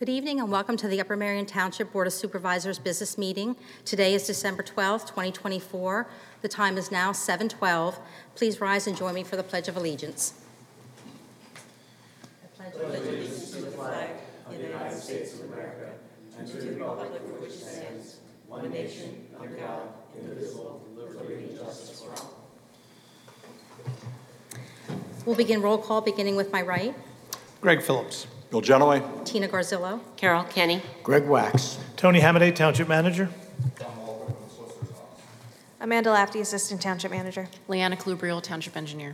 Good evening and welcome to the Upper Merion Township Board of Supervisors business meeting. Today is December 12th, 2024. The time is now 7:12. Please rise and join me for the Pledge of Allegiance. I pledge allegiance to the flag of the United States of America and to the republic for which it stands, one nation, under God, indivisible, with liberty and justice for all. We'll begin roll call beginning with my right. Greg Phillips. Bill Genoway. Tina Garzillo. Carol Kenny. Greg Wax. Tony Hamaday, Township Manager. Amanda Lafty, Assistant Township Manager. Leanna Clubriel, Township Engineer.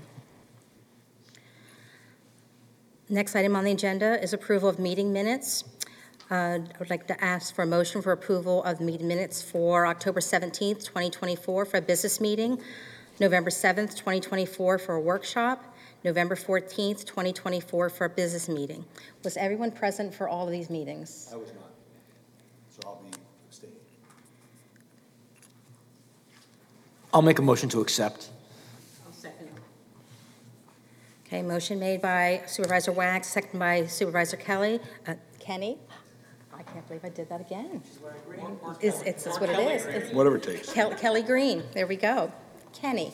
Next item on the agenda is approval of meeting minutes. I would like to ask for a motion for approval of meeting minutes for October 17th, 2024 for a business meeting, November 7th, 2024 for a workshop, November 14th, 2024 for a business meeting. Was everyone present for all of these meetings? I was not, so I'll be abstaining. I'll make a motion to accept. I'll second. Okay, motion made by Supervisor Wax, seconded by Supervisor Kenny. I can't believe I did that again. It's what it is. It's Whatever it takes. Kelly Green. There we go. Kenny.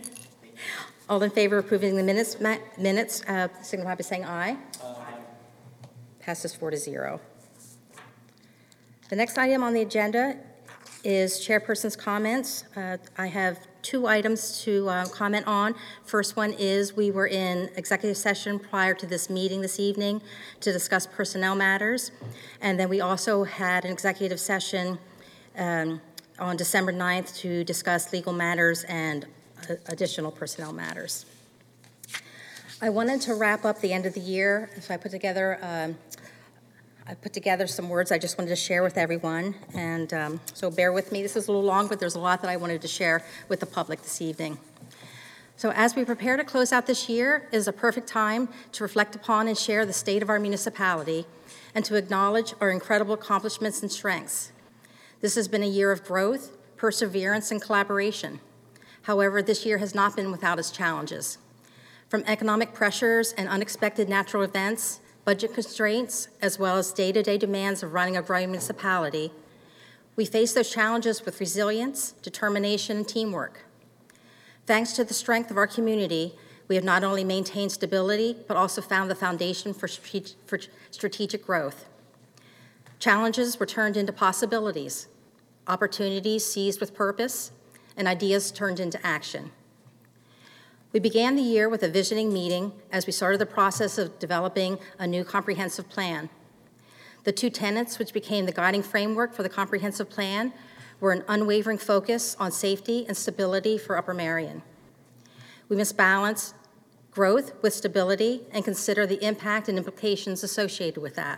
All in favor of approving the minutes signify by saying aye. Aye. Passes 4-0. The next item on the agenda is chairperson's comments. I have two items to comment on. First one is we were in executive session prior to this meeting this evening to discuss personnel matters. And then we also had an executive session on December 9th to discuss legal matters and additional personnel matters. I wanted to wrap up the end of the year, so I put together some words I just wanted to share with everyone, and so bear with me. This is a little long, but there's a lot that I wanted to share with the public this evening. So as we prepare to close out this year, it is a perfect time to reflect upon and share the state of our municipality and to acknowledge our incredible accomplishments and strengths. This has been a year of growth, perseverance, and collaboration. However, this year has not been without its challenges. From economic pressures and unexpected natural events, budget constraints, as well as day-to-day demands of running a growing municipality, we face those challenges with resilience, determination, and teamwork. Thanks to the strength of our community, we have not only maintained stability, but also found the foundation for strategic growth. Challenges were turned into possibilities, opportunities seized with purpose, and ideas turned into action. We began the year with a visioning meeting as we started the process of developing a new comprehensive plan. The two tenets which became the guiding framework for the comprehensive plan were an unwavering focus on safety and stability for Upper Merion. We must balance growth with stability and consider the impact and implications associated with that.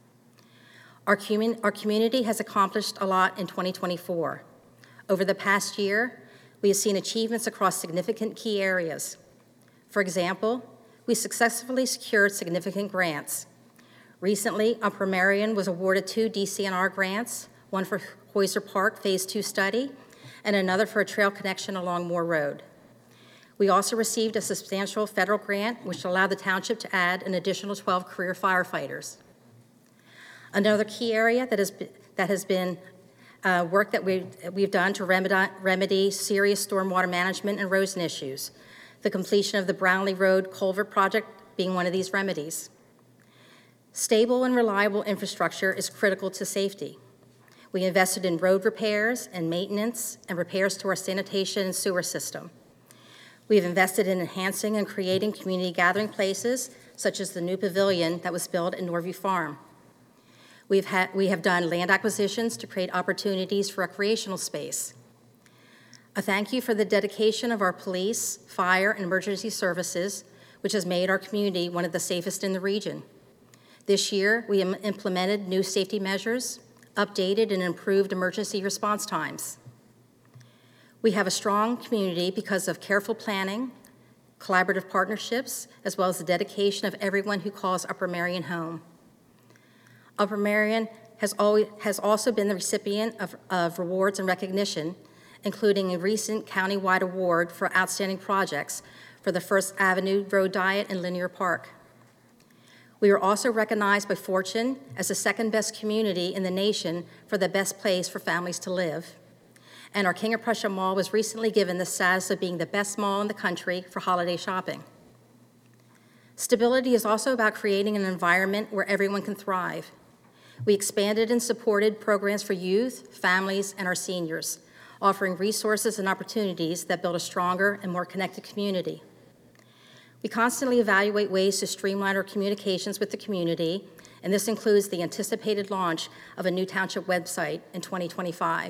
Our community has accomplished a lot in 2024. Over the past year, we have seen achievements across significant key areas. For example, we successfully secured significant grants. Recently, Upper Merion was awarded 2 DCNR grants, one for Hoyser Park Phase 2 study, and another for a trail connection along Moore Road. We also received a substantial federal grant, which allowed the township to add an additional 12 career firefighters. Another key area that has been work that we've done to remedy serious stormwater management and erosion issues, the completion of the Brownlee Road Culvert project being one of these remedies. Stable and reliable infrastructure is critical to safety. We invested in road repairs and maintenance and repairs to our sanitation and sewer system. We have invested in enhancing and creating community gathering places, such as the new pavilion that was built at Norview Farm. We have done land acquisitions to create opportunities for recreational space. A thank you for the dedication of our police, fire, and emergency services, which has made our community one of the safest in the region. This year, we implemented new safety measures, updated and improved emergency response times. We have a strong community because of careful planning, collaborative partnerships, as well as the dedication of everyone who calls Upper Merion home. Upper Merion has also been the recipient of rewards and recognition, including a recent countywide award for outstanding projects for the First Avenue Road Diet and Linear Park. We were also recognized by Fortune as the second best community in the nation for the best place for families to live. And our King of Prussia Mall was recently given the status of being the best mall in the country for holiday shopping. Stability is also about creating an environment where everyone can thrive. We expanded and supported programs for youth, families, and our seniors, offering resources and opportunities that build a stronger and more connected community. We constantly evaluate ways to streamline our communications with the community, and this includes the anticipated launch of a new township website in 2025.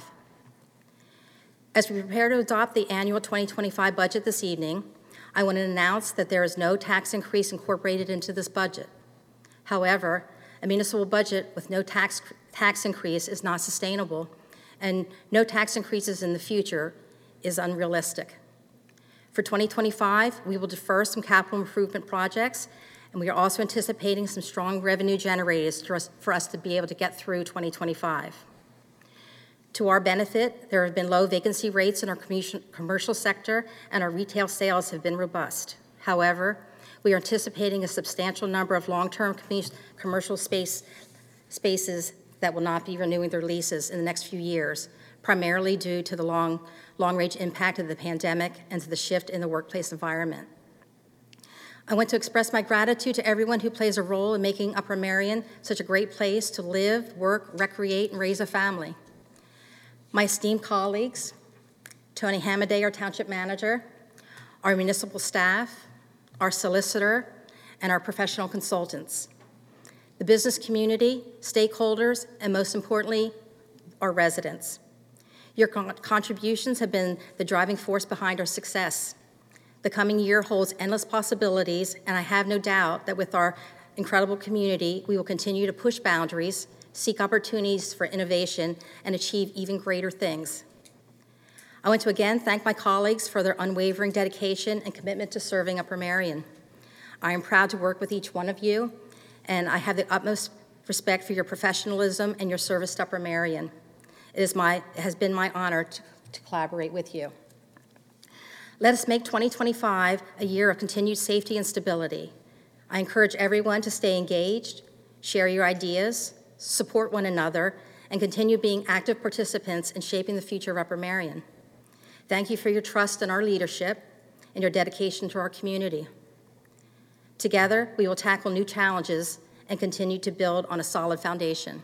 As we prepare to adopt the annual 2025 budget this evening, I want to announce that there is no tax increase incorporated into this budget. However, a municipal budget with no tax increase is not sustainable, and no tax increases in the future is unrealistic. For 2025, we will defer some capital improvement projects, and we are also anticipating some strong revenue generators for us to be able to get through 2025. To our benefit, there have been low vacancy rates in our commercial sector, and our retail sales have been robust. However, we are anticipating a substantial number of long-term commercial spaces that will not be renewing their leases in the next few years, primarily due to the long-range impact of the pandemic and to the shift in the workplace environment. I want to express my gratitude to everyone who plays a role in making Upper Merion such a great place to live, work, recreate, and raise a family. My esteemed colleagues, Tony Hamaday, our township manager, our municipal staff, our solicitor, and our professional consultants, the business community, stakeholders, and most importantly, our residents. Your contributions have been the driving force behind our success. The coming year holds endless possibilities, and I have no doubt that with our incredible community, we will continue to push boundaries, seek opportunities for innovation, and achieve even greater things. I want to again thank my colleagues for their unwavering dedication and commitment to serving Upper Merion. I am proud to work with each one of you, and I have the utmost respect for your professionalism and your service to Upper Merion. It has been my honor to collaborate with you. Let us make 2025 a year of continued safety and stability. I encourage everyone to stay engaged, share your ideas, support one another, and continue being active participants in shaping the future of Upper Merion. Thank you for your trust in our leadership and your dedication to our community. Together, we will tackle new challenges and continue to build on a solid foundation.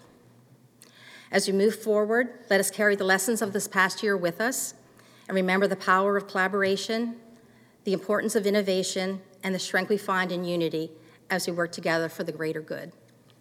As we move forward, let us carry the lessons of this past year with us and remember the power of collaboration, the importance of innovation, and the strength we find in unity as we work together for the greater good.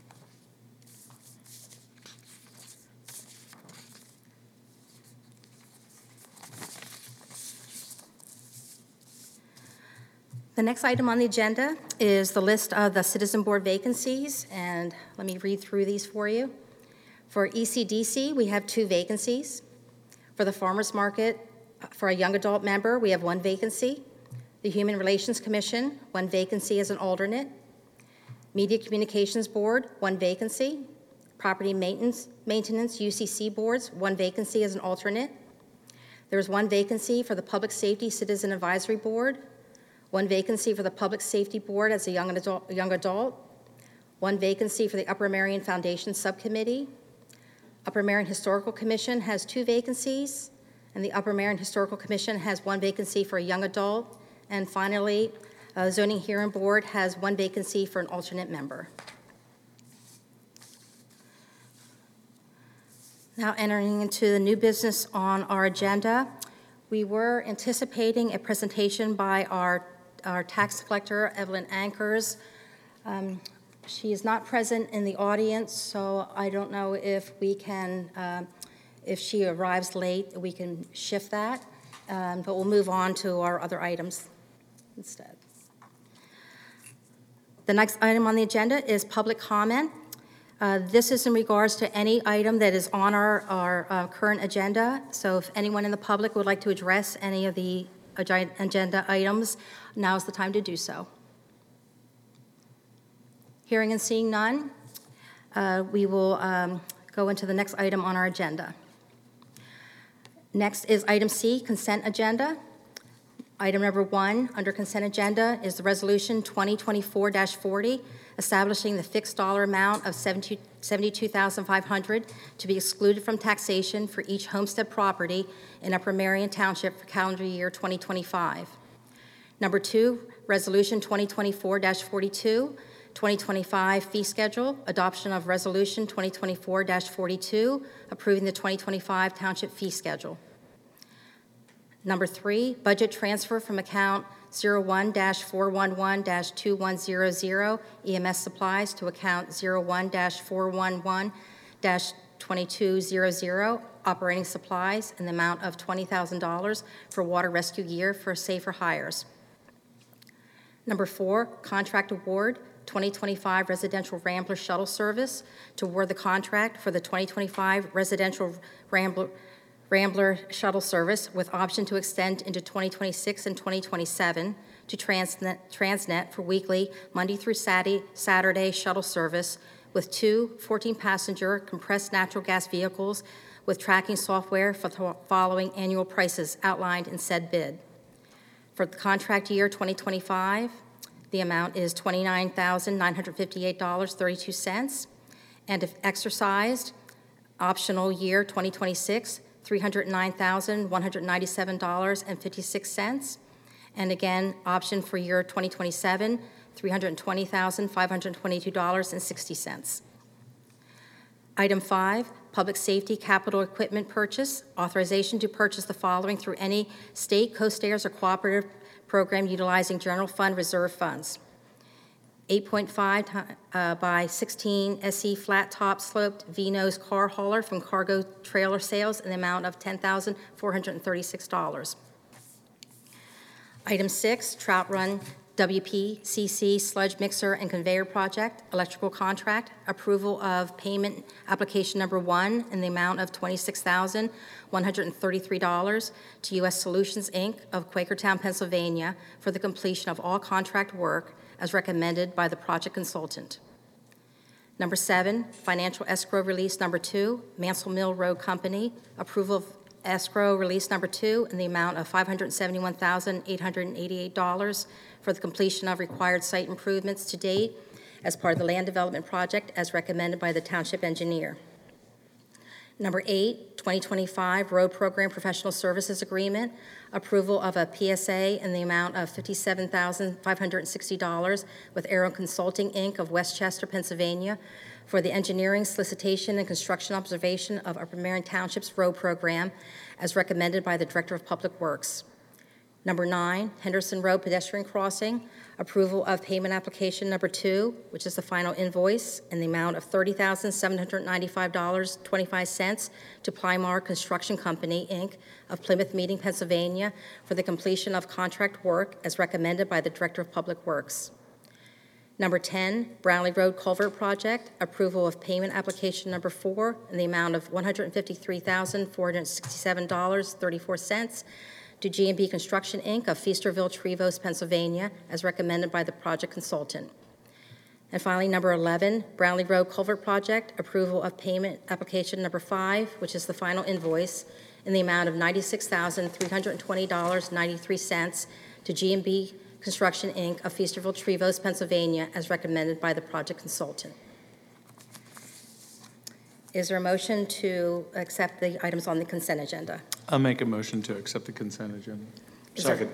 The next item on the agenda is the list of the Citizen Board vacancies, and let me read through these for you. For ECDC, we have 2 vacancies. For the Farmers Market, for a young adult member, we have 1 vacancy. The Human Relations Commission, 1 vacancy as an alternate. Media Communications Board, 1 vacancy. Property Maintenance UCC Boards, 1 vacancy as an alternate. There's 1 vacancy for the Public Safety Citizen Advisory Board, 1 vacancy for the Public Safety Board as a young adult, 1 vacancy for the Upper Merion Foundation Subcommittee. Upper Merion Historical Commission has 2 vacancies, and the Upper Merion Historical Commission has 1 vacancy for a young adult. And finally, Zoning Hearing Board has 1 vacancy for an alternate member. Now entering into the new business on our agenda, we were anticipating a presentation by our tax collector, Evelyn Ankers. She is not present in the audience, so I don't know if we can, if she arrives late, we can shift that, but we'll move on to our other items instead. The next item on the agenda is public comment. This is in regards to any item that is on our current agenda, so if anyone in the public would like to address any of the agenda items, now is the time to do so. Hearing and seeing none, we will go into the next item on our agenda. Next is item C, consent agenda. Item number 1 under consent agenda is the Resolution 2024-40, establishing the fixed dollar amount of $72,500 to be excluded from taxation for each homestead property in Upper Marion Township for calendar year 2025. Number 2, Resolution 2024-42, 2025 fee schedule, adoption of Resolution 2024-42, approving the 2025 township fee schedule. Number 3, budget transfer from account 01-411-2100 EMS supplies to account 01-411-2200 operating supplies in the amount of $20,000 for water rescue gear for safer hires. Number 4, contract award 2025 residential Rambler shuttle service to award the contract for the 2025 residential Rambler shuttle service with option to extend into 2026 and 2027 to Transnet for weekly Monday through Saturday shuttle service with 2 14-passenger compressed natural gas vehicles with tracking software for the following annual prices outlined in said bid. For the contract year 2025, the amount is $29,958.32, and if exercised, optional year 2026, $309,197.56, and again, option for year 2027, $320,522.60. Item 5, public safety capital equipment purchase, authorization to purchase the following through any state, co-stairs, or cooperative program utilizing general fund reserve funds. 8.5 by 16 SE flat top sloped V-nose car hauler from Cargo Trailer Sales in the amount of $10,436. Item 6, Trout Run WPCC sludge mixer and conveyor project, electrical contract, approval of payment application number 1 in the amount of $26,133 to U.S. Solutions, Inc. of Quakertown, Pennsylvania for the completion of all contract work as recommended by the project consultant. Number 7, financial escrow release number 2, Mansell Mill Road Company, approval of escrow release number 2 in the amount of $571,888 for the completion of required site improvements to date as part of the land development project as recommended by the township engineer. Number 8, 2025 Road Program Professional Services Agreement, approval of a PSA in the amount of $57,560 with Aero Consulting, Inc. of Westchester, Pennsylvania, for the engineering, solicitation, and construction observation of Upper Marion Township's road program as recommended by the Director of Public Works. Number 9, Henderson Road Pedestrian Crossing, approval of payment application number 2, which is the final invoice, in the amount of $30,795.25 to Plymar Construction Company, Inc. of Plymouth Meeting, Pennsylvania, for the completion of contract work as recommended by the Director of Public Works. Number 10, Brownlee Road Culvert Project, approval of payment application number 4 in the amount of $153,467.34 to G&B Construction, Inc. of Feasterville, Trevose, Pennsylvania, as recommended by the project consultant. And finally, number 11, Brownlee Road Culvert Project, approval of payment application number 5, which is the final invoice, in the amount of $96,320.93 to G&B Construction, Inc. of Feasterville, Trevose, Pennsylvania, as recommended by the project consultant. Is there a motion to accept the items on the consent agenda? I'll make a motion to accept the consent agenda. Second.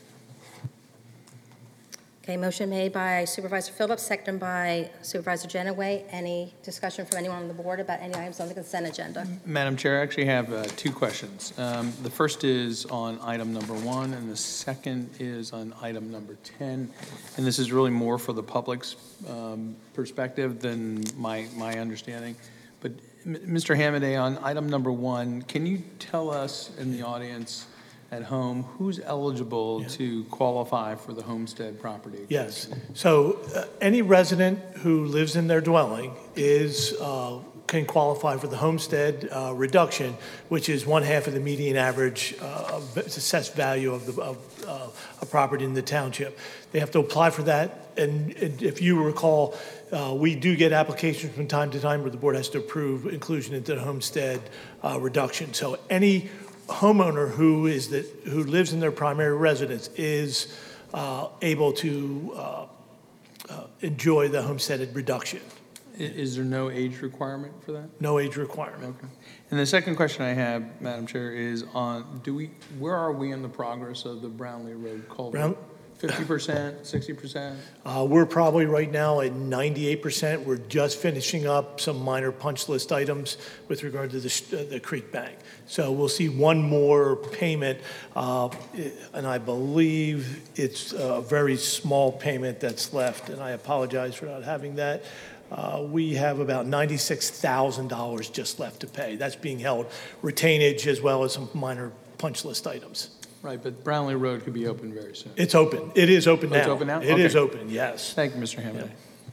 Okay, motion made by Supervisor Phillips, seconded by Supervisor Genoway. Any discussion from anyone on the board about any items on the consent agenda? Madam Chair, I actually have 2 questions. The first is on item number 1, and the second is on item number 10. And this is really more for the public's perspective than my understanding. But Mr. Hamadeh, on item number 1, can you tell us in the audience at home who's eligible to qualify for the homestead property? Yes. So any resident who lives in their dwelling can qualify for the homestead reduction, which is 1/2 of the median average assessed value of a property in the township. They have to apply for that, and if you recall, we do get applications from time to time where the board has to approve inclusion into the homestead reduction. So any homeowner who lives in their primary residence is able to enjoy the homestead reduction. Is there no age requirement for that? No age requirement. Okay. And the second question I have, Madam Chair, is on, where are we in the progress of the Brownlee Road culvert? 50%, 60%? We're probably right now at 98%. We're just finishing up some minor punch list items with regard to the creek bank. So we'll see one more payment, and I believe it's a very small payment that's left, and I apologize for not having that. We have about $96,000 just left to pay. That's being held retainage as well as some minor punch list items. Right, but Brownlee Road could be open very soon. It's open. It is open now. It's open now? It is Okay. open, yes. Thank you, Mr. Hamadeh.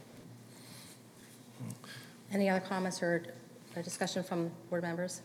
Any other comments or discussion from board members?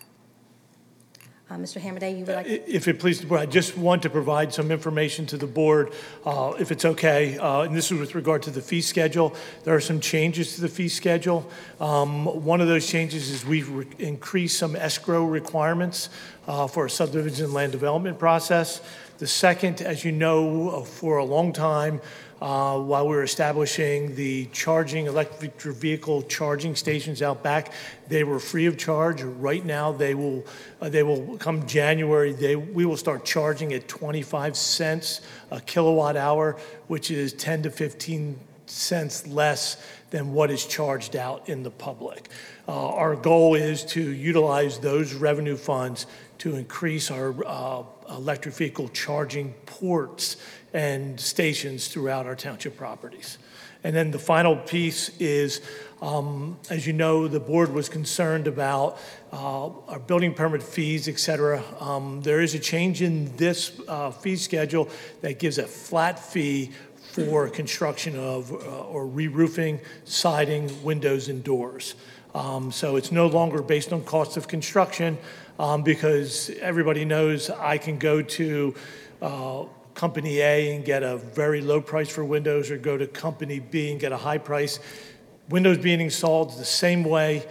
Mr. Hamadeh, you would like? If it pleases the board, I just want to provide some information to the board, if it's okay. And this is with regard to the fee schedule. There are some changes to the fee schedule. One of those changes is we've increased some escrow requirements for a subdivision land development process. The second, as you know, for a long time, while we were establishing the electric vehicle charging stations out back, they were free of charge. Right now, they will come January, we will start charging at 25 cents a kilowatt hour, which is 10 to 15 cents less than what is charged out in the public. Our goal is to utilize those revenue funds to increase our electric vehicle charging ports and stations throughout our township properties. And then the final piece is, as you know, the board was concerned about our building permit fees, et cetera. There is a change in this fee schedule that gives a flat fee for construction of or re-roofing, siding, windows, and doors. So it's no longer based on cost of construction because everybody knows I can go to Company A and get a very low price for windows or go to Company B and get a high price. Windows being installed the same way.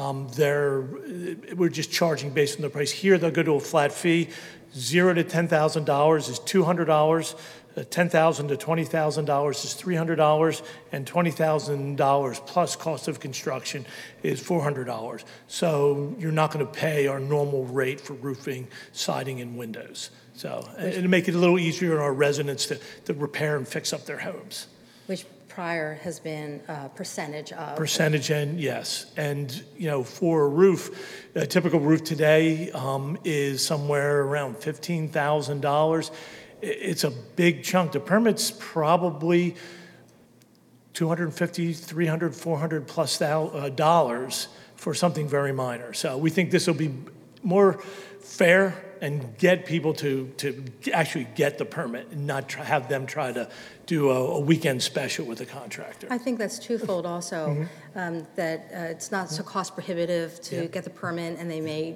We're just charging based on the price. Here they'll go to a flat fee. $0 to $10,000 is $200. $10,000 to $20,000 is $300, and $20,000 plus cost of construction is $400. So you're not going to pay our normal rate for roofing, siding, and windows. So it'll make it a little easier on our residents to repair and fix up their homes. Which prior has been a percentage of? Percentage, and yes. And, for a roof, a typical roof today is somewhere around $15,000. It's a big chunk. The permit's probably $250, $300, $400 plus dollars for something very minor. So we think this will be more fair and get people to actually get the permit and not have them try to do a weekend special with a contractor. I think that's twofold also, that it's not so cost prohibitive to get the permit, and they may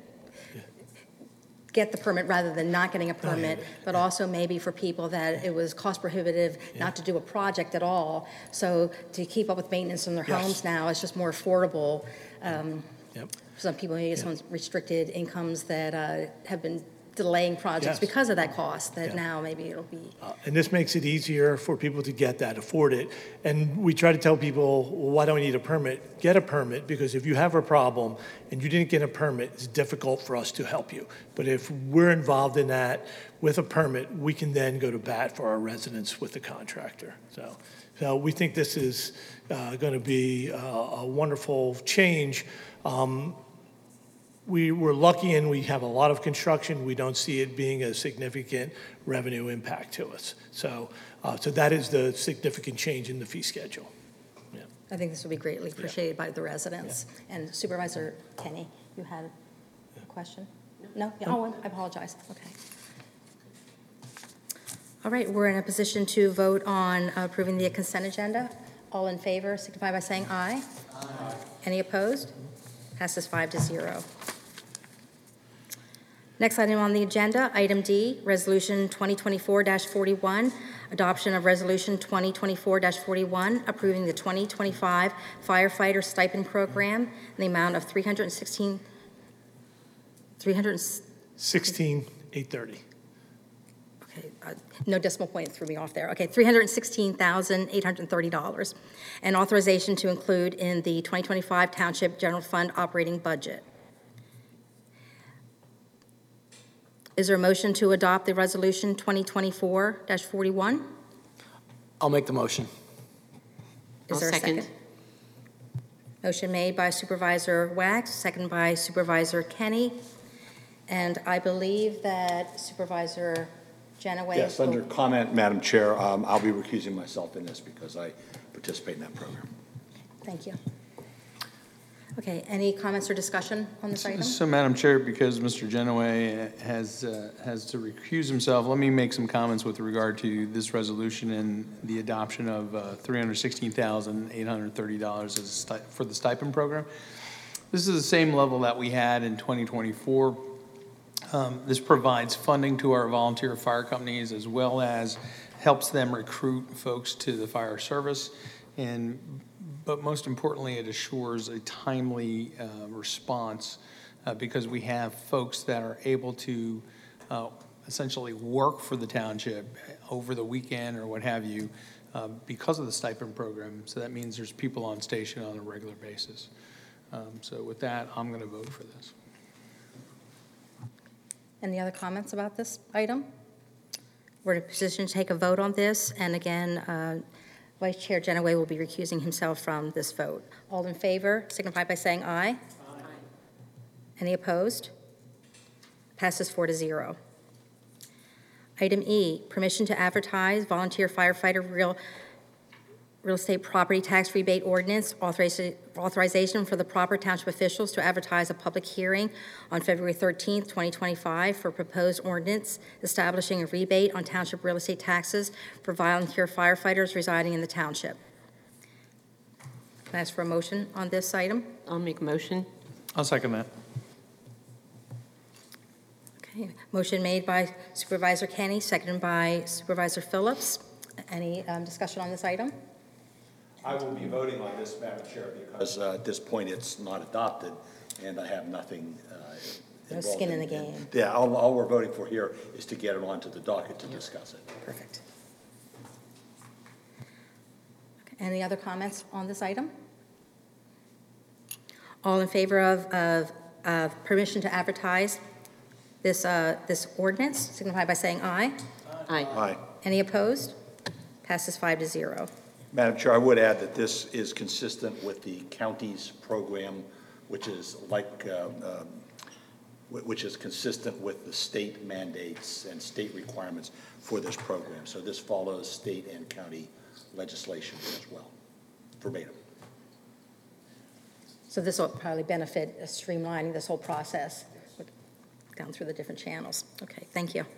get the permit rather than not getting a permit, but also maybe for people that it was cost prohibitive not to do a project at all. So to keep up with maintenance in their homes now, it's just more affordable. Some people maybe get some restricted incomes that have been delaying projects because of that cost, that now maybe it'll be. And this makes it easier for people to get that, afford it. And we try to tell people, well, why don't we need a permit? Get a permit, because if you have a problem and you didn't get a permit, it's difficult for us to help you. But if we're involved in that with a permit, we can then go to bat for our residents with the contractor. So we think this is going to be a wonderful change. We were lucky and we have a lot of construction. We don't see it being a significant revenue impact to us. So that is the significant change in the fee schedule. I think this will be greatly appreciated by the residents. And Supervisor Kenny, you had a question? No? Oh, I apologize. Okay. All right, we're in a position to vote on approving the consent agenda. All in favor, signify by saying aye. Aye. Any opposed? Passes 5-0. Next item on the agenda, item D, Resolution 2024-41, adoption of Resolution 2024-41, approving the 2025 firefighter stipend program in the amount of $316,000 $16,830. Okay, no decimal point threw me off there. Okay, $316,830. And authorization to include in the 2025 Township General Fund operating budget. Is there a motion to adopt the resolution 2024-41? I'll make the motion. Is I'll there a second. second? Motion made by Supervisor Wax, second by Supervisor Kenny. And I believe that Supervisor Genoway. Yes, under comment, Madam Chair, I'll be recusing myself in this because I participate in that program. Thank you. Okay, any comments or discussion on this item? So, Madam Chair, because Mr. Genoway has to recuse himself, let me make some comments with regard to this resolution and the adoption of $316,830 for the stipend program. This is the same level that we had in 2024. This provides funding to our volunteer fire companies as well as helps them recruit folks to the fire service. But most importantly, it assures a timely response because we have folks that are able to essentially work for the township over the weekend or what have you because of the stipend program. So that means there's people on station on a regular basis. So with that, I'm going to vote for this. Any other comments about this item? We're in a position to take a vote on this, and again, Vice Chair Genoway will be recusing himself from this vote. All in favor signify by saying aye. Aye. Any opposed? Passes 4-0. Item E, permission to advertise volunteer firefighter real estate property tax rebate ordinance, authorization for the proper township officials to advertise a public hearing on February 13th, 2025 for proposed ordinance establishing a rebate on township real estate taxes for volunteer firefighters residing in the township. Can I ask for a motion on this item? I'll make a motion. I'll second that. Okay, motion made by Supervisor Kenny, seconded by Supervisor Phillips. Any discussion on this item? I will be voting on this, Madam Chair, because at this point, it's not adopted, and I have nothing No involved skin in the game. Yeah, all we're voting for here is to get it onto the docket to discuss it. Perfect. Okay, any other comments on this item? All in favor of permission to advertise this ordinance, signify by saying aye. Aye. Aye. Any opposed? Passes 5-0. Madam Chair, I would add that this is consistent with the county's program, which is which is consistent with the state mandates and state requirements for this program. So this follows state and county legislation as well, verbatim. So this will probably benefit streamlining this whole process down through the different channels. Okay, thank you.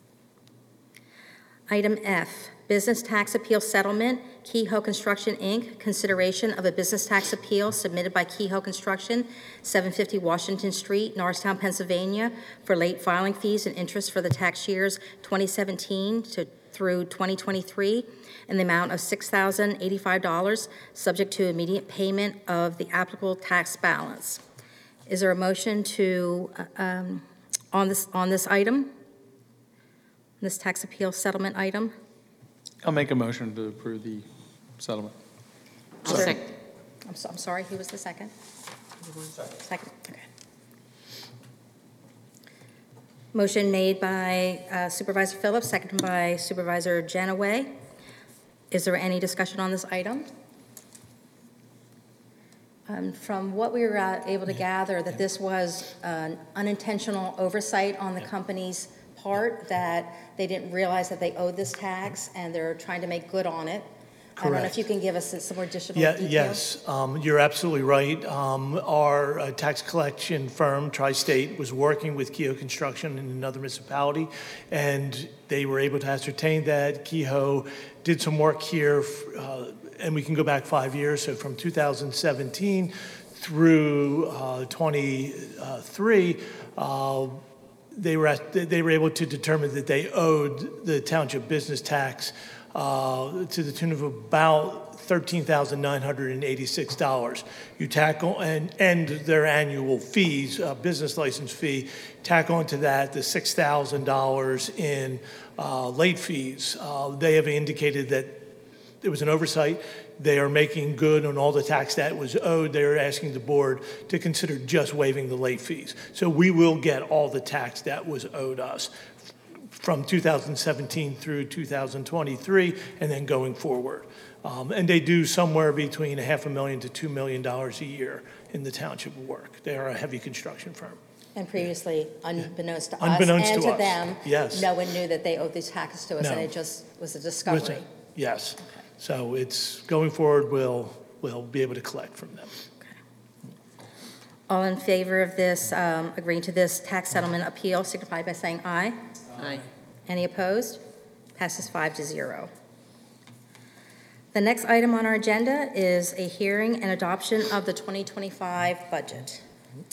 Item F, Business Tax Appeal Settlement, Kehoe Construction, Inc., consideration of a business tax appeal submitted by Kehoe Construction, 750 Washington Street, Norristown, Pennsylvania, for late filing fees and interest for the tax years 2017 through 2023 in the amount of $6,085, subject to immediate payment of the applicable tax balance. Is there a motion to, on this item? This tax appeal settlement item? I'll make a motion to approve the settlement. I'll second. I'm sorry, who was the second? Second, okay. Motion made by Supervisor Phillips, seconded by Supervisor Genoway. Is there any discussion on this item? From what we were able to gather, that this was an unintentional oversight on the company's part, that they didn't realize that they owed this tax and they're trying to make good on it. I don't know if Correct. you can give us some more additional Yeah, details. yes, you're absolutely right. Our tax collection firm, Tri-State, was working with Kehoe Construction in another municipality, and they were able to ascertain that Kehoe did some work here, and we can go back 5 years, so from 2017 through 23, they were able to determine that they owed the township business tax to the tune of about $13,986. You tack on, and their annual fees, business license fee, tack onto that the $6,000 in late fees. They have indicated that it was an oversight. They are making good on all the tax that was owed. They're asking the board to consider just waiving the late fees. So we will get all the tax that was owed us from 2017 through 2023 and then going forward. And they do somewhere between $500,000 to $2 million a year in the township work. They are a heavy construction firm. And previously, unbeknownst to us Unbeknownst and to to us, them, yes. no one knew that they owed these taxes to us, and No. it just was a discovery. Yes. So it's, going forward, we'll be able to collect from them. All in favor of this, agreeing to this tax settlement appeal, signify by saying aye. Aye. Any opposed? Passes 5-0. The next item on our agenda is a hearing and adoption of the 2025 budget.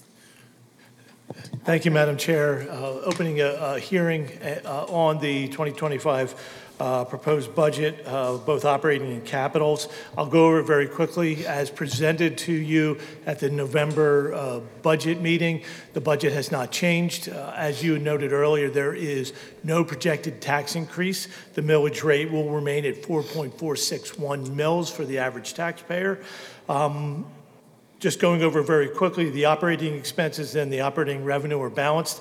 Thank you, Madam Chair. Opening a hearing on the 2025 proposed budget, both operating and capitals. I'll go over it very quickly. As presented to you at the November budget meeting, the budget has not changed. As you noted earlier, there is no projected tax increase. The millage rate will remain at 4.461 mils for the average taxpayer. Just going over very quickly, the operating expenses and the operating revenue are balanced,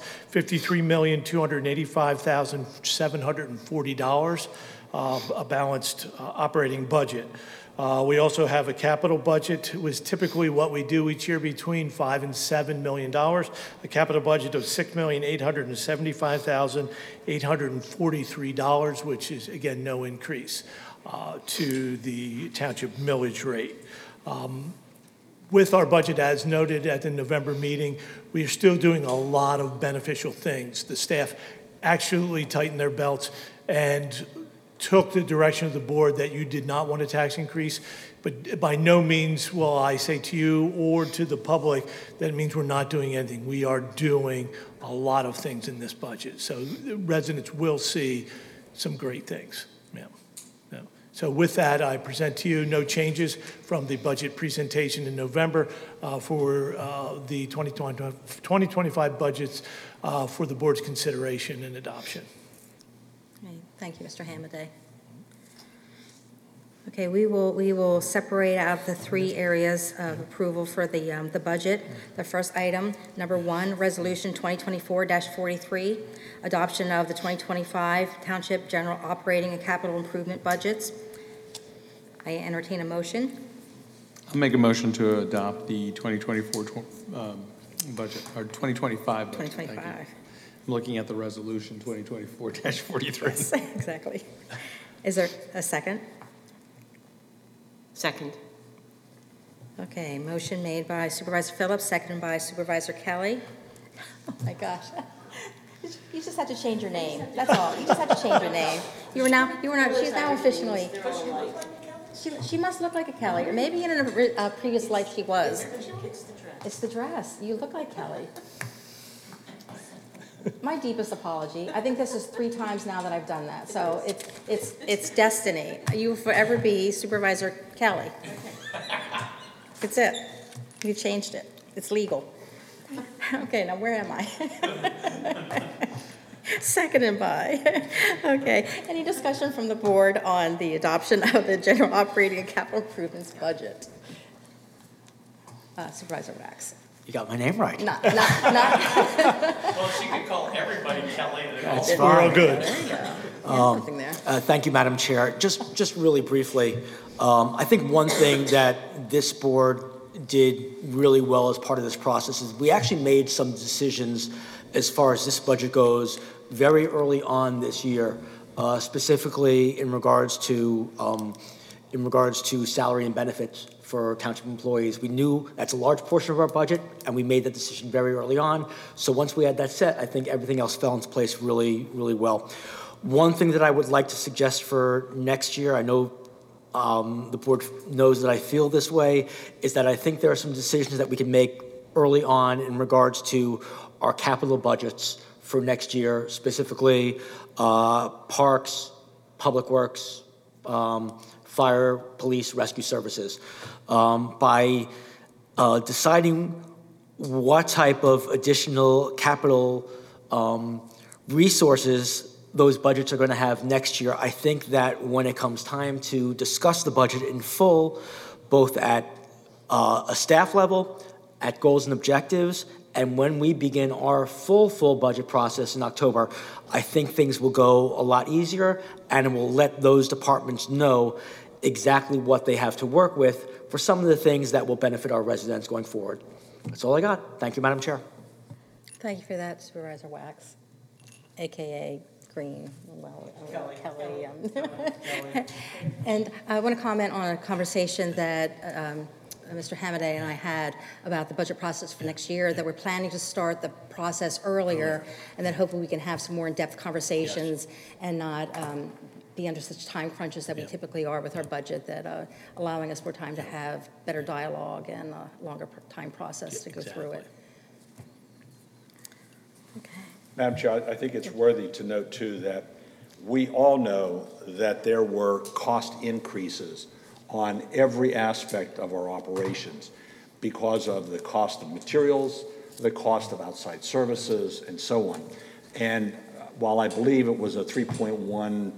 $53,285,740, a balanced operating budget. We also have a capital budget, which is typically what we do each year between $5 and $7 million. A capital budget of $6,875,843, which is, again, no increase to the township millage rate. With our budget, as noted at the November meeting, we are still doing a lot of beneficial things. The staff actually tightened their belts and took the direction of the board that you did not want a tax increase, but by no means will I say to you or to the public that it means we're not doing anything. We are doing a lot of things in this budget. So residents will see some great things. Yeah. So with that, I present to you no changes from the budget presentation in November for the 2025 budgets for the board's consideration and adoption. Okay, thank you, Mr. Hamadeh. Okay, we will separate out the three areas of approval for the budget. The first item, number 1, Resolution 2024-43, adoption of the 2025 Township General Operating and Capital Improvement Budgets. I entertain a motion. I'll make a motion to adopt the 2024 budget, or 2025 budget. Thank you. 2025. I'm looking at the resolution 2024-43. Yes, exactly. Is there a second? Second. Okay, motion made by Supervisor Phillips, seconded by Supervisor Kelly. Oh my gosh. You just had to change your name. That's all. You just had to change your name. She's now officially. She must look like a Kelly, or maybe in a previous life she was. It's the dress. You look like Kelly. My deepest apology. I think this is 3 times now that I've done that, so it's destiny. You will forever be Supervisor Kelly. That's it. You changed it. It's legal. Okay, now where am I? Seconded by. Okay, any discussion from the board on the adoption of the general operating and capital improvements budget? Supervisor Wax. You got my name right. Not. Well, she could call everybody Kelly. That's We're all fine. good. There you go. Yeah, something there. Thank you, Madam Chair. Just really briefly, I think one thing that this board did really well as part of this process is we actually made some decisions as far as this budget goes very early on this year, specifically in regards to salary and benefits for township employees. We knew that's a large portion of our budget, and we made that decision very early on. So once we had that set, I think everything else fell into place really, really well. One thing that I would like to suggest for next year, I know the board knows that I feel this way, is that I think there are some decisions that we can make early on in regards to our capital budgets for next year, specifically parks, public works, fire, police, rescue services. By deciding what type of additional capital resources those budgets are going to have next year, I think that when it comes time to discuss the budget in full, both at a staff level, at goals and objectives, and when we begin our full budget process in October, I think things will go a lot easier, and it will let those departments know exactly what they have to work with for some of the things that will benefit our residents going forward. That's all I got. Thank you, Madam Chair. Thank you for that, Supervisor Wax, AKA Green, well, Kelly. And I want to comment on a conversation that Mr. Hamadeh and I had about the budget process for next year, that we're planning to start the process earlier, and then hopefully we can have some more in-depth conversations and not be under such time crunches that we typically are with our budget, that allowing us more time to have better dialogue and a longer time process to go through it. Okay. Madam Chair, I think it's worthy to note, too, that we all know that there were cost increases on every aspect of our operations because of the cost of materials, the cost of outside services, and so on. And while I believe it was a 3.1%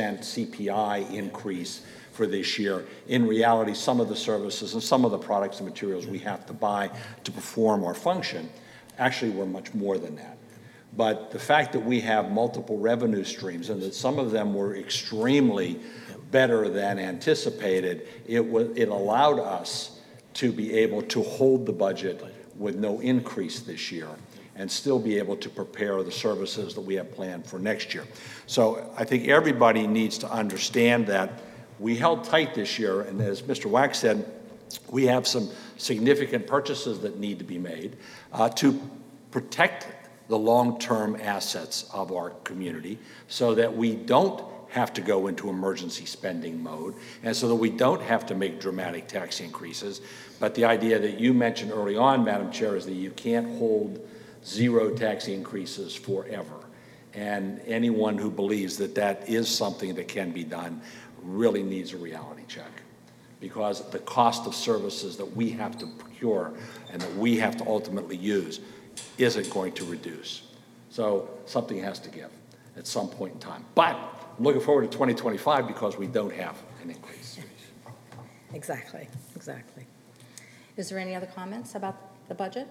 CPI increase for this year, in reality, some of the services and some of the products and materials we have to buy to perform our function actually were much more than that. But the fact that we have multiple revenue streams and that some of them were extremely better than anticipated, it allowed us to be able to hold the budget with no increase this year and still be able to prepare the services that we have planned for next year. So I think everybody needs to understand that we held tight this year, and as Mr. Wax said, we have some significant purchases that need to be made to protect the long-term assets of our community so that we don't have to go into emergency spending mode and so that we don't have to make dramatic tax increases. But the idea that you mentioned early on, Madam Chair, is that you can't hold zero tax increases forever. And anyone who believes that that is something that can be done really needs a reality check, because the cost of services that we have to procure and that we have to ultimately use isn't going to reduce. So something has to give at some point in time. But I'm looking forward to 2025 because we don't have an increase. Exactly. Is there any other comments about the budget?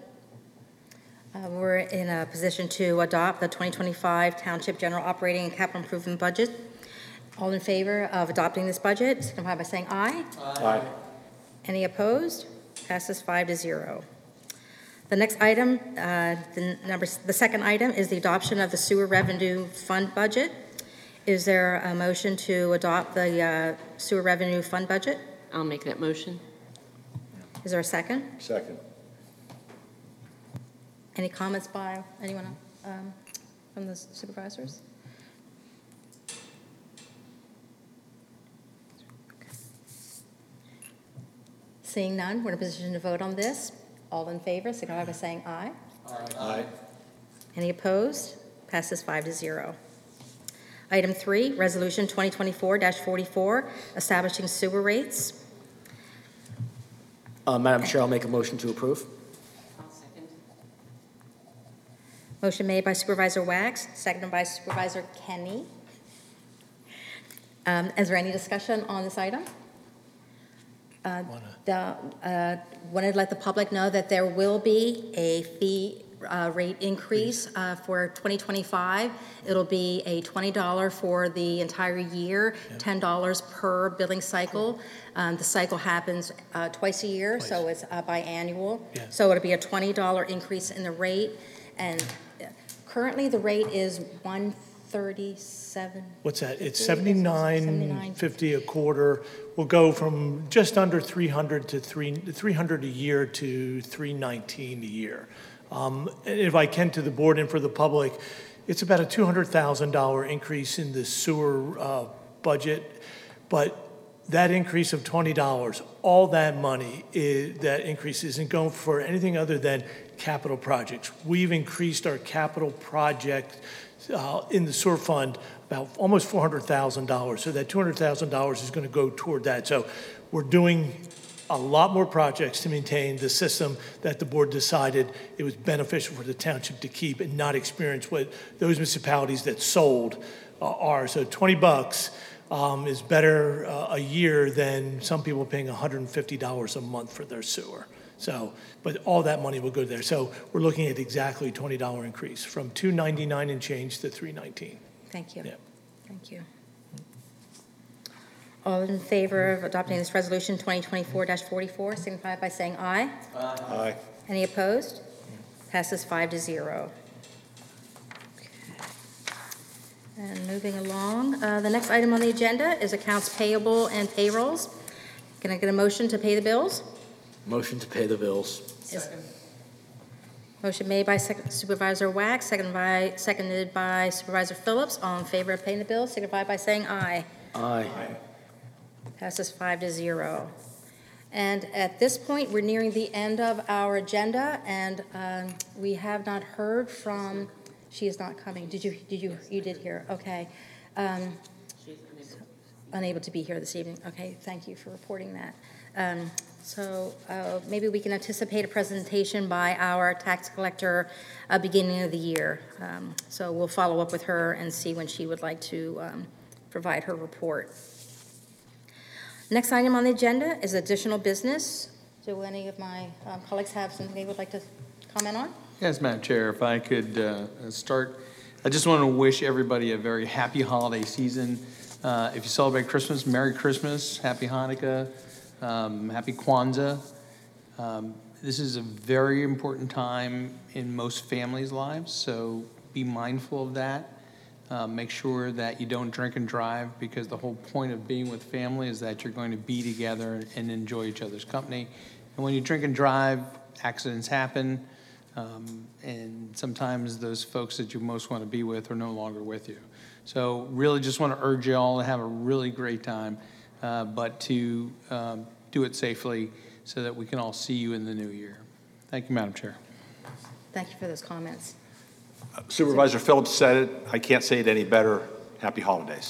We're in a position to adopt the 2025 Township General Operating and Capital Improvement Budget. All in favor of adopting this budget, signify by saying aye. Aye. Any opposed? Passes 5-0. The next item, the second item, is the adoption of the Sewer Revenue Fund budget. Is there a motion to adopt the Sewer Revenue Fund budget? I'll make that motion. Is there a second? Second. Any comments by anyone from the supervisors? Seeing none, we're in a position to vote on this. All in favor, signify by saying aye. Aye. Any opposed? Passes 5-0. Item 3, Resolution 2024-44, establishing sewer rates. Madam Chair, I'll make a motion to approve. I'll second. Motion made by Supervisor Wax, seconded by Supervisor Kenny. Is there any discussion on this item? Wanted to let the public know that there will be a fee rate increase for 2025. It'll be a $20 for the entire year, $10 per billing cycle. The cycle happens twice a year, so it's biannual. Yeah. So it'll be a $20 increase in the rate, and currently the rate is $137. What's that? It's $79.50 $79.50 a quarter. We'll go from just under 300 to 300 a year to $319 a year. If I can, to the board and for the public, it's about a $200,000 increase in the sewer budget, but that increase of $20, all that money, that increase isn't going for anything other than capital projects. We've increased our capital project in the sewer fund about almost $400,000. So that $200,000 is going to go toward that. So we're doing a lot more projects to maintain the system that the board decided it was beneficial for the township to keep and not experience what those municipalities that sold are. So $20 is better a year than some people paying $150 a month for their sewer. So, but all that money will go there. So we're looking at exactly $20 increase from $2.99 and change to $3.19. Thank you. Yeah. Thank you. All in favor of adopting this resolution 2024-44, signify by saying aye. Aye. Any opposed? Passes 5-0. Okay. And moving along, the next item on the agenda is accounts payable and payrolls. Can I get a motion to pay the bills? Motion to pay the bills. Motion made by Supervisor Wax, seconded by Supervisor Phillips. All in favor of paying the bills, signify by saying aye. Aye. Passes 5-0. And at this point, we're nearing the end of our agenda, and we have not heard from. She is not coming. You did hear? Okay. Unable to be here this evening. Okay. Thank you for reporting that. So maybe we can anticipate a presentation by our tax collector beginning of the year. So we'll follow up with her and see when she would like to provide her report. Next item on the agenda is additional business. Do any of my colleagues have something they would like to comment on? Yes, Madam Chair, if I could start, I just want to wish everybody a very happy holiday season. If you celebrate Christmas, Merry Christmas, Happy Hanukkah, Happy Kwanzaa. This is a very important time in most families' lives, so be mindful of that. Make sure that you don't drink and drive, because the whole point of being with family is that you're going to be together and enjoy each other's company. And when you drink and drive, accidents happen, and sometimes those folks that you most want to be with are no longer with you. So really just want to urge you all to have a really great time, but to do it safely so that we can all see you in the new year. Thank you, Madam Chair. Thank you for those comments. Supervisor Phillips said it. I can't say it any better. Happy holidays.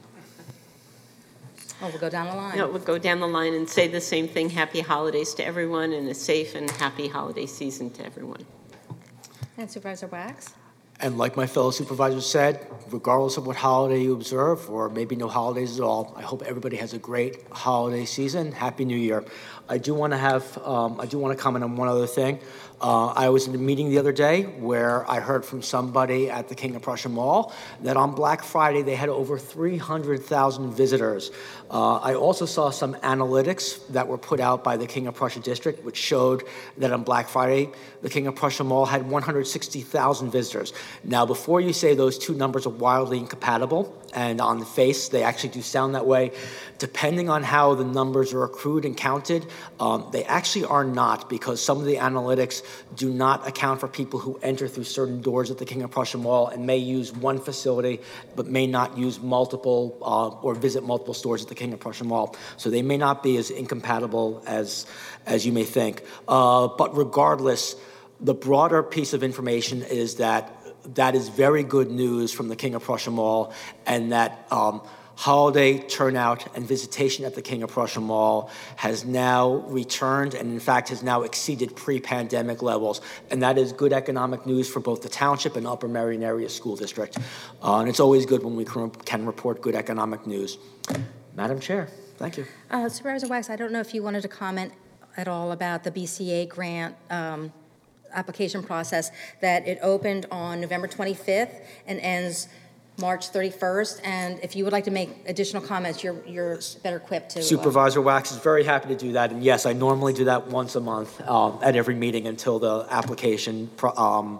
Oh, we'll go down the line. No, we'll go down the line and say the same thing. Happy holidays to everyone and a safe and happy holiday season to everyone. And Supervisor Wax? And like my fellow supervisors said, regardless of what holiday you observe, or maybe no holidays at all, I hope everybody has a great holiday season. Happy New Year. I do want to comment on one other thing. I was in a meeting the other day where I heard from somebody at the King of Prussia Mall that on Black Friday they had over 300,000 visitors. I also saw some analytics that were put out by the King of Prussia District, which showed that on Black Friday the King of Prussia Mall had 160,000 visitors. Now, before you say those two numbers are wildly incompatible, and on the face they actually do sound that way, depending on how the numbers are accrued and counted, they actually are not, because some of the analytics do not account for people who enter through certain doors at the King of Prussia Mall and may use one facility but may not use multiple or visit multiple stores at the King of Prussia Mall. So they may not be as incompatible as you may think. But regardless, the broader piece of information is that is very good news from the King of Prussia Mall, and that holiday turnout and visitation at the King of Prussia Mall has now returned, and in fact has now exceeded pre-pandemic levels. And that is good economic news for both the township and Upper Merion Area School District. And it's always good when we can report good economic news. Madam Chair, thank you. Supervisor Wax, I don't know if you wanted to comment at all about the BCA grant application process, that it opened on November 25th and ends March 31st, and if you would like to make additional comments, you're better equipped to. Supervisor Wax is very happy to do that, and yes, I normally do that once a month at every meeting until the application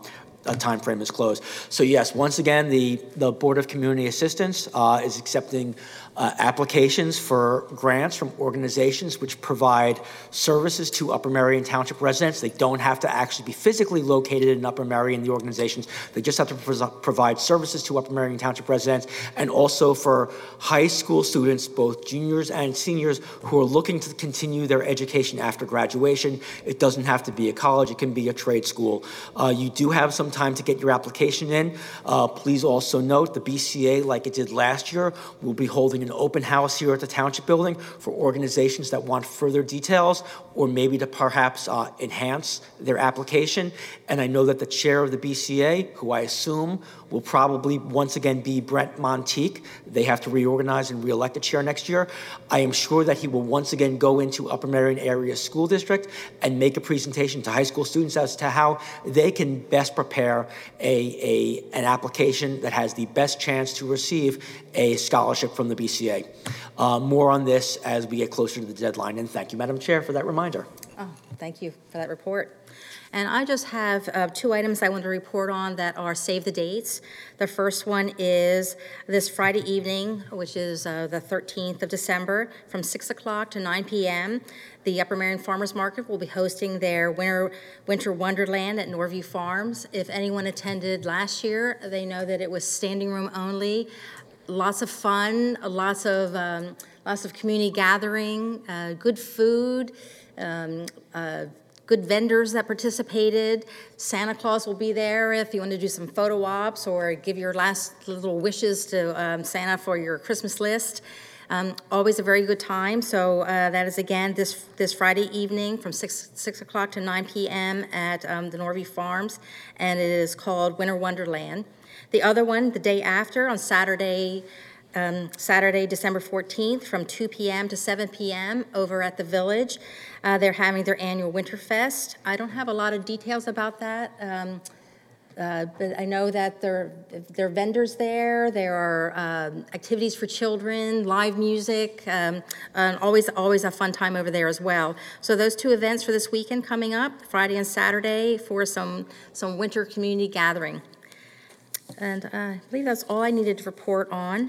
timeframe is closed. So yes, once again, the Board of Community Assistance is accepting applications for grants from organizations which provide services to Upper Merion Township residents. They don't have to actually be physically located in Upper Merion, the organizations. They just have to provide services to Upper Merion Township residents, and also for high school students, both juniors and seniors, who are looking to continue their education after graduation. It doesn't have to be a college, it can be a trade school. You do have some time to get your application in. Please also note the BCA, like it did last year, will be holding an open house here at the Township Building for organizations that want further details or maybe to perhaps enhance their application. And I know that the chair of the BCA, who I assume will probably once again be Brent Monteith, they have to reorganize and re-elect a chair next year. I am sure that he will once again go into Upper Merion Area School District and make a presentation to high school students as to how they can best prepare an application that has the best chance to receive a scholarship from the BCA. More on this as we get closer to the deadline, and thank you, Madam Chair, for that reminder. Oh, thank you for that report. And I just have 2 items I want to report on that are save the dates. The first one is this Friday evening, which is the 13th of December, from 6 o'clock to 9 p.m. The Upper Merion Farmers Market will be hosting their Winter Wonderland at Norview Farms. If anyone attended last year, they know that it was standing room only. Lots of fun, lots of community gathering, good food, good vendors that participated. Santa Claus will be there if you want to do some photo ops or give your last little wishes to Santa for your Christmas list. Always a very good time. So that is again this Friday evening from 6 o'clock to 9 p.m. at the Norview Farms, and it is called Winter Wonderland. The other one, the day after, on Saturday, December 14th, from 2 p.m. to 7 p.m. over at the Village. They're having their annual Winterfest. I don't have a lot of details about that, but I know that there are vendors there. There are activities for children, live music, and always a fun time over there as well. So those 2 events for this weekend coming up, Friday and Saturday, for some winter community gathering. And I believe that's all I needed to report on.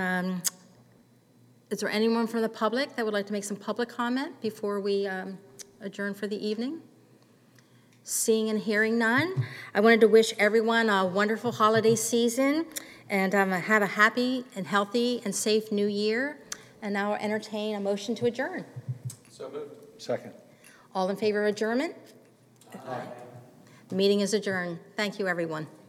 Is there anyone from the public that would like to make some public comment before we adjourn for the evening? Seeing and hearing none, I wanted to wish everyone a wonderful holiday season and have a happy and healthy and safe new year. And now I'll entertain a motion to adjourn. So moved. Second. All in favor of adjournment? Aye. The meeting is adjourned. Thank you, everyone.